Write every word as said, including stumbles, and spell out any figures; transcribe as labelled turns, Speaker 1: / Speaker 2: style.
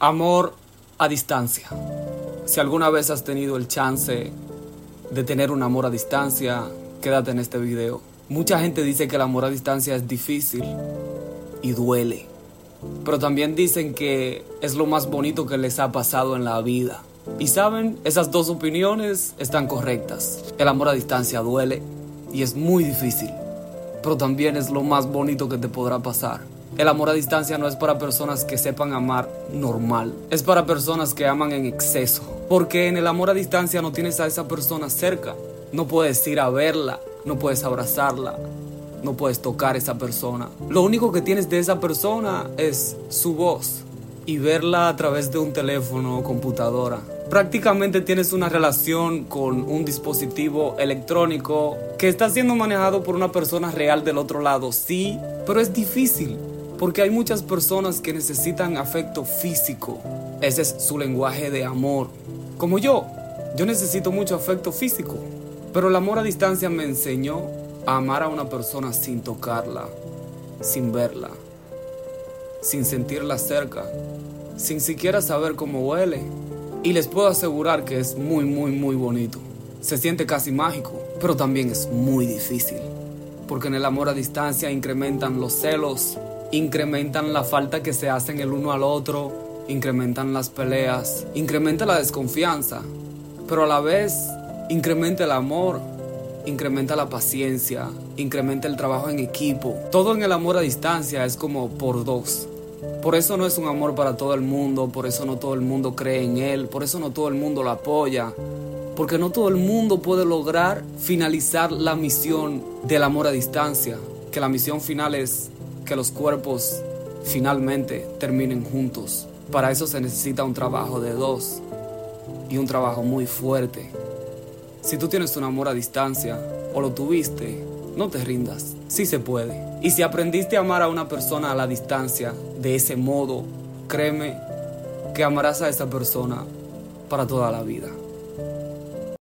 Speaker 1: Amor a distancia. Si alguna vez has tenido el chance de tener un amor a distancia, quédate en este video. Mucha gente dice que el amor a distancia es difícil y duele, pero también dicen que es lo más bonito que les ha pasado en la vida. Y saben, esas dos opiniones están correctas. El amor a distancia duele y es muy difícil, pero también es lo más bonito que te podrá pasar. El amor a distancia no es para personas que sepan amar normal, es para personas que aman en exceso, porque en el amor a distancia no tienes a esa persona cerca, no puedes ir a verla, no puedes abrazarla, no puedes tocar a esa persona. Lo único que tienes de esa persona es su voz y verla a través de un teléfono o computadora. Prácticamente tienes una relación con un dispositivo electrónico que está siendo manejado por una persona real del otro lado, sí, pero es difícil porque hay muchas personas que necesitan afecto físico. Ese es su lenguaje de amor. Como yo, yo necesito mucho afecto físico, pero el amor a distancia me enseñó a amar a una persona sin tocarla, sin verla, sin sentirla cerca, sin siquiera saber cómo huele. Y les puedo asegurar que es muy, muy, muy bonito. Se siente casi mágico, pero también es muy difícil. Porque en el amor a distancia incrementan los celos, incrementan la falta que se hacen el uno al otro, incrementan las peleas, incrementa la desconfianza, pero a la vez incrementa el amor, incrementa la paciencia, incrementa el trabajo en equipo. Todo en el amor a distancia es como por dos. Por eso no es un amor para todo el mundo, por eso no todo el mundo cree en él, por eso no todo el mundo lo apoya, porque no todo el mundo puede lograr finalizar la misión del amor a distancia, que la misión final es que los cuerpos finalmente terminen juntos. Para eso se necesita un trabajo de dos y un trabajo muy fuerte. Si tú tienes un amor a distancia o lo tuviste, no te rindas, sí se puede. Y si aprendiste a amar a una persona a la distancia de ese modo, créeme que amarás a esa persona para toda la vida.